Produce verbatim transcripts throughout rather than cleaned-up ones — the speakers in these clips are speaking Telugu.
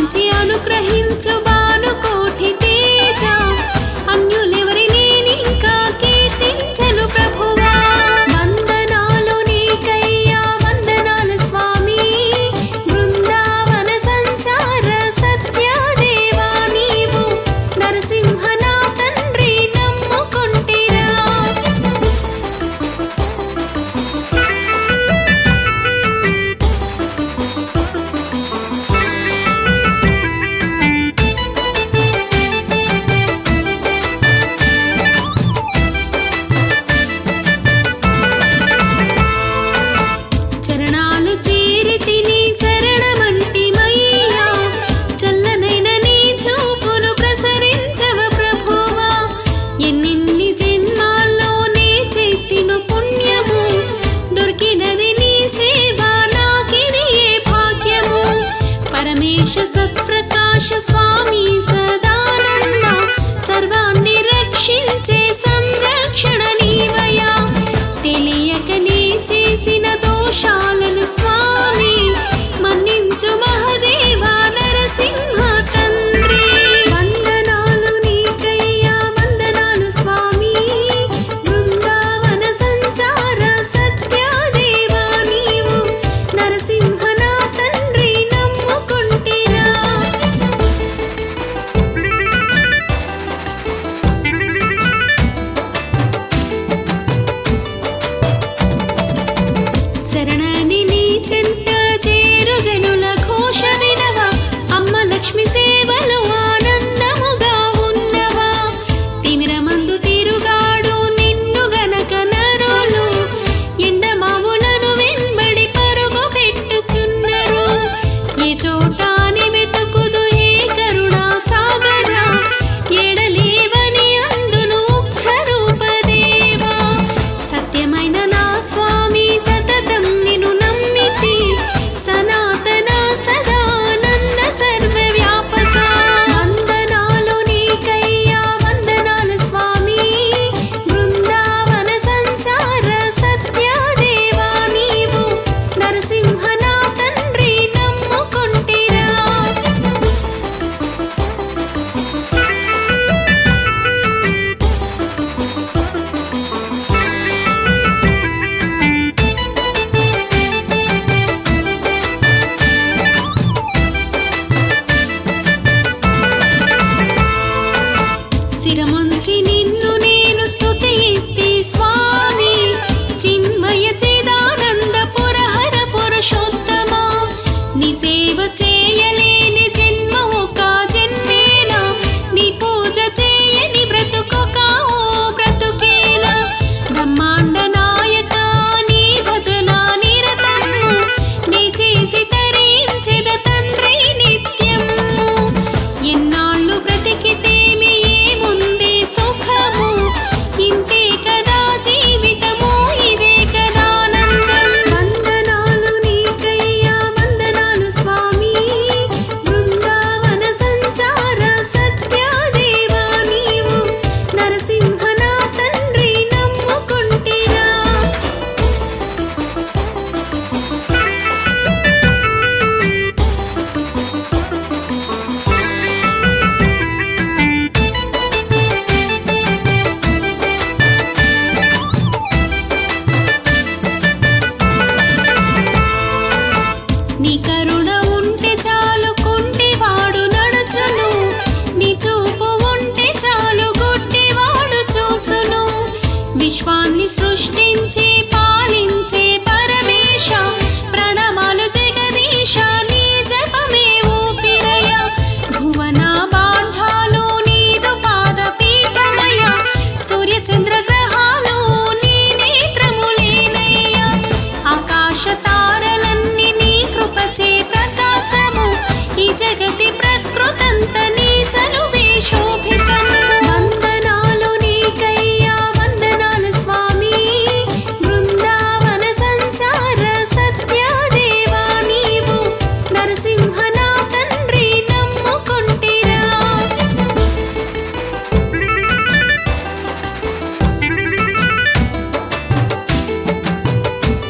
పాలించి అనుగ్రహించు భానుకోటి తేజ అన్యులెవరి నేనింకా కీర్తించెను ప్రభువా. వందనాలు నీకయ్యా వందనాలు స్వామి, బృందావన సంచార సత్యదేవా నీవు నరసింహ నా తండ్రి నమ్ముకొంటిరా. చరణాలు చేరితిని శరణమంటిమయ్యా, చల్లనైన నీ చూపును ప్రసరించవ ప్రభువా. ఎన్నెన్ని జన్మాల్లో నే చేస్తిను పుణ్యము, దొరికినది నీ సేవ నాకిది ఏ భాగ్యము. పరమేశ సత్ప్రకాశ స్వామి సదానంద సర్వాన్ని రక్షించే సంరక్షణ నీవయా. తెలియకనే చేసిన దోషాలను స్వామి మన్నించు మహదేవా నరసింహ తండ్రి. వందనాలు నీకయ్యా వందనాలు స్వామి, బృందావన సంచార సత్యదేవా నీవు నరసింహ నా తండ్రి నమ్ముకొంటిరా. శరణని నీ చెంత చేరు జనుల ఘోష వినవా, అమ్మ లక్ష్మి సేవలు ఆనందముగా ఉన్నవా. తిమిరమందు తిరుగాడు నిన్ను గనక నరులు, ఎండమావులను వెంబడి పరుగు పెట్టుచున్నరు. ఏ చోటాని వెతుకుదు ఏ కరుణా సాగరా, ఎడలేవని అందును ఉగ్ర రూపదేవా. సత్యమైన నా స్వామి సతతం నిన్ను నమ్మితి, సనాతన సదానంద సర్వవ్యాపక. వందనాలు నీకయ్యా వందనాలు స్వామి, బృందావన సంచార సత్యదేవా నీవు నరసింహ నా తండ్రి నమ్ముకొంటిరా. శిరముంచి నిన్ను నేను స్తుతిస్తే స్వామి, చిన్మయ చిదానంద పురహర పురుషోత్తమా. నీ సేవ చేయలేని జన్మ ఒక జన్మేనా, నీ పూజ చేయని బ్రతుకొక ఓ బ్రతుకేనా. బ్రహ్మాండ నాయక నీ భజన నిరతము, నీ చేసి తరించెద తండ్రి నిత్యము. ఎన్నాళ్ళు బ్రతికితేమి ఏముంది సుఖము, ఇంతే కదా జీవితము ఇదే కదా ఆనందం. వందనాలు నీకయ్యా వందనాలు స్వామి, బృందావన సంచార సత్యదేవా నీవు నరసింహ నా తండ్రి నమ్ముకొంటిరా. నీ కరుణ ఉంటే చాలు కుంటివాడు నడుచును, నీ చూపు ఉంటే చాలు గుడ్డివాడు చూసును. విశ్వాన్ని సృష్టించి పాలించే పరమేశ, ప్రణమాలు జగదీశ నీ జపమే ఊపిరయ. భువన బాంధాలు నీదు పాద పీఠమయ, సూర్య చంద్ర గ్రహాలు నీ నేత్రములేనయ్యా. ఆకాశ తారలన్నీ నీ కృపచే ప్రకాశము, ఈ జగతి ప్రకృతంత నీ చలువే శోభితం. వందనాలు నీకయ్యా వందనాలు స్వామి, బృందావన సంచార సత్యదేవా నీవు నరసింహ నా తండ్రి నమ్ముకొంటిరా.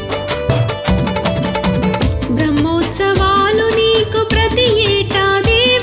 బ్రహ్మోత్సవాలు నీకు ప్రతి ఏటా దేవ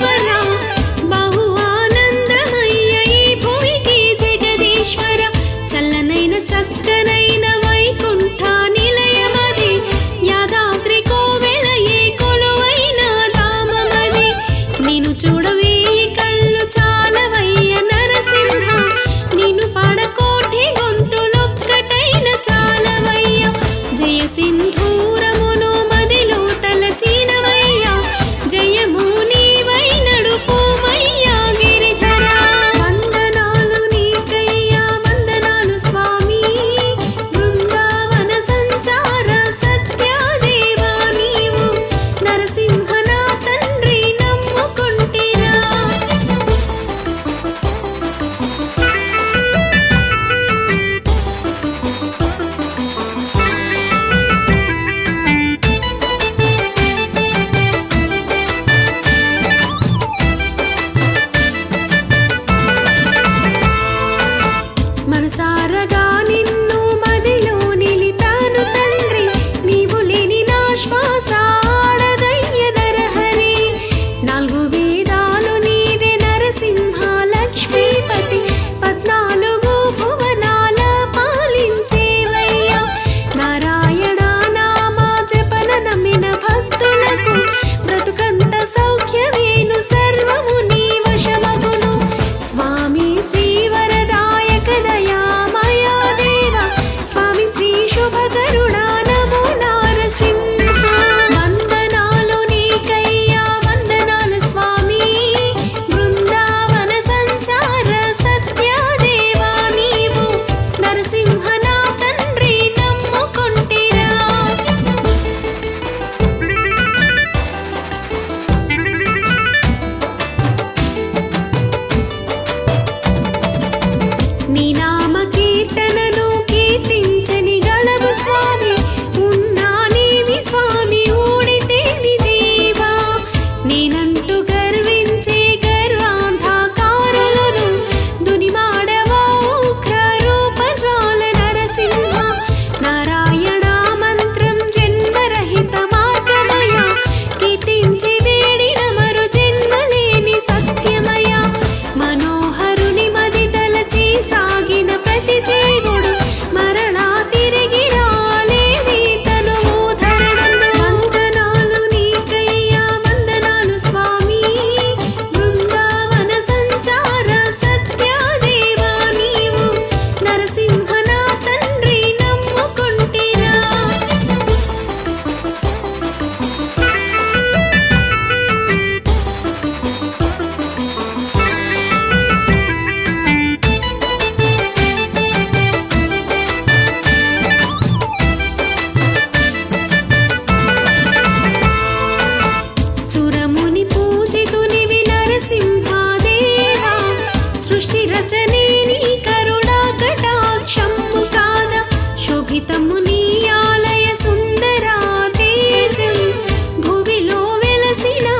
నిత్యముని పూజితునివి నరసింహాదేవా సృష్టి రచనే నీ కరుణా కటాక్షము కాదా శోభితము నీ ఆలయ సుందరా తేజం భువిలో వెలసిన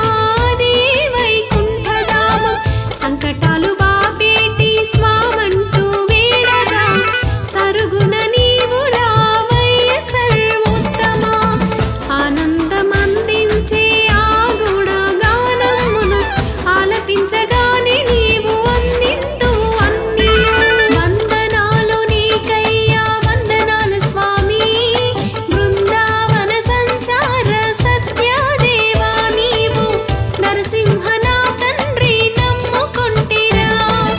వైకుంఠధామం సంకటాలు బాపేటి స్వామంటూ వేడగా సరుగున నీవు రావయ్య సర్వోత్తమా ఆనందమందించే ఆ గుణగానమును ఆలపించగానే నీవు అందింతు అన్ని వందనాలు నీకయ్యా వందనాలు స్వామి బృందావన సంచార సత్యదేవా నీవు నరసింహనా తండ్రి నమ్ముకొంటిరా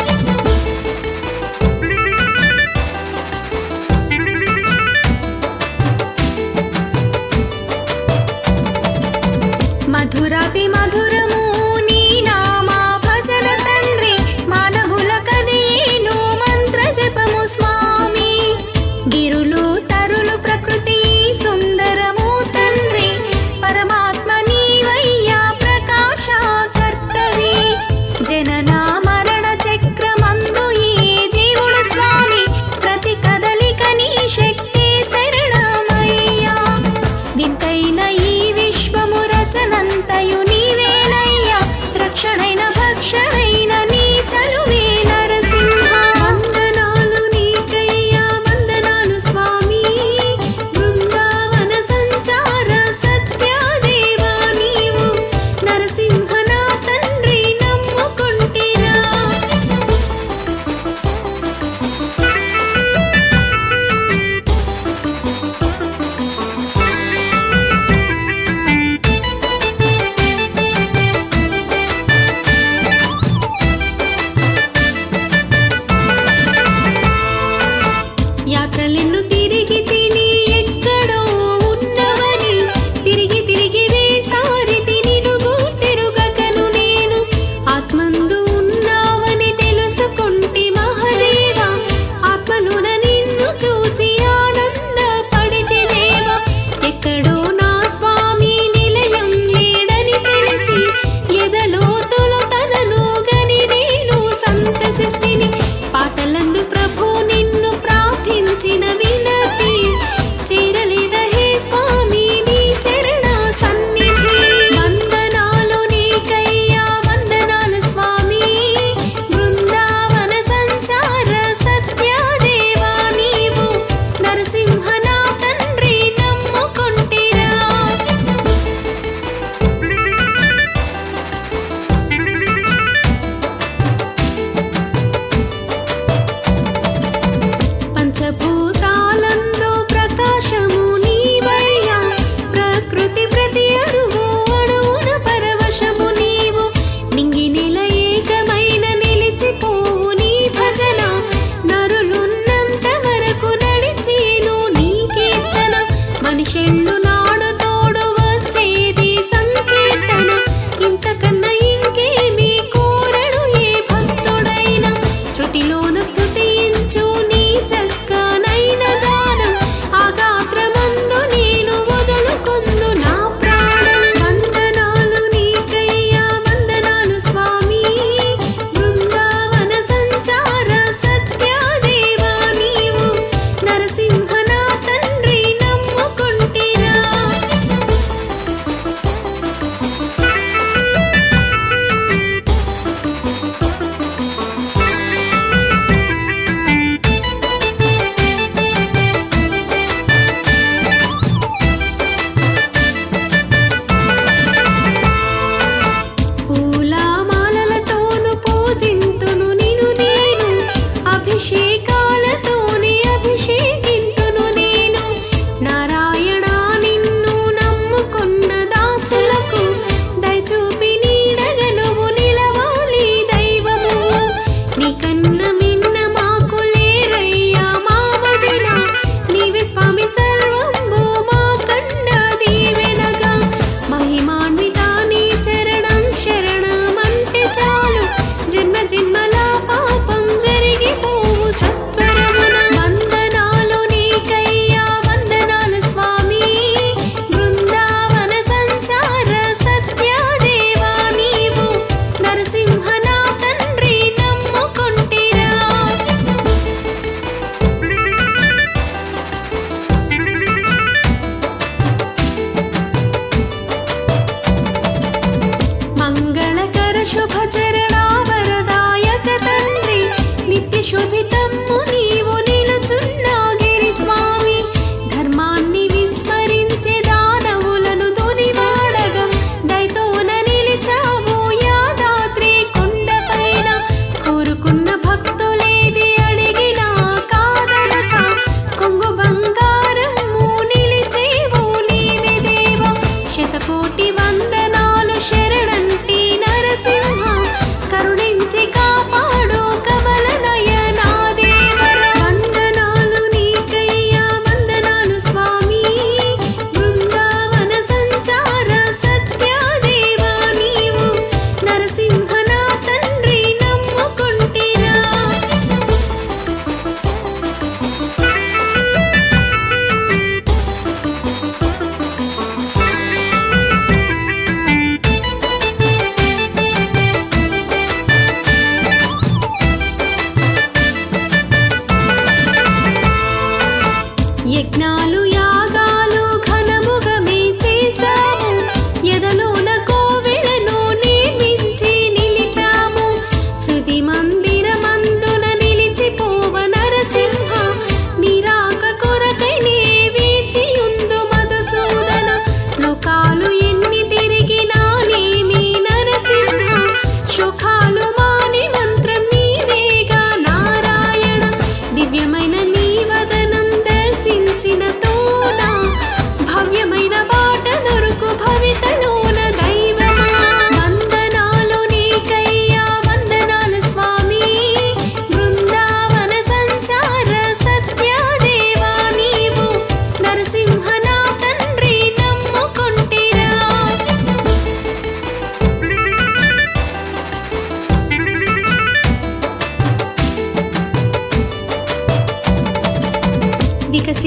మధురాతి మధురము నీ నామ భజన తండ్రి మానవుల కదేను మంత్ర జపము స్వామి గిరులు తరులు ప్రకృతి సుందరము తండ్రి పరమాత్మ నీవయ్యా ప్రకాశ కర్తవి జనన మరణ చక్రమందు ఈ జీవుడు స్వామి ప్రతి కదలిక నీ శక్తి శరణమయ్యా వింతైన ఈ విశ్వము రచనంతయు నీవేనయ్యా రక్షణైన భక్షణైన నీ చలువే నరసింహ వందనాలు నీకయ్యా వందనాలు స్వామి బృందావన సంచార సత్యదేవా నీవు నరసింహనా తండ్రి నమ్ముకొంటిరా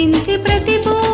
వికసించే ప్రతి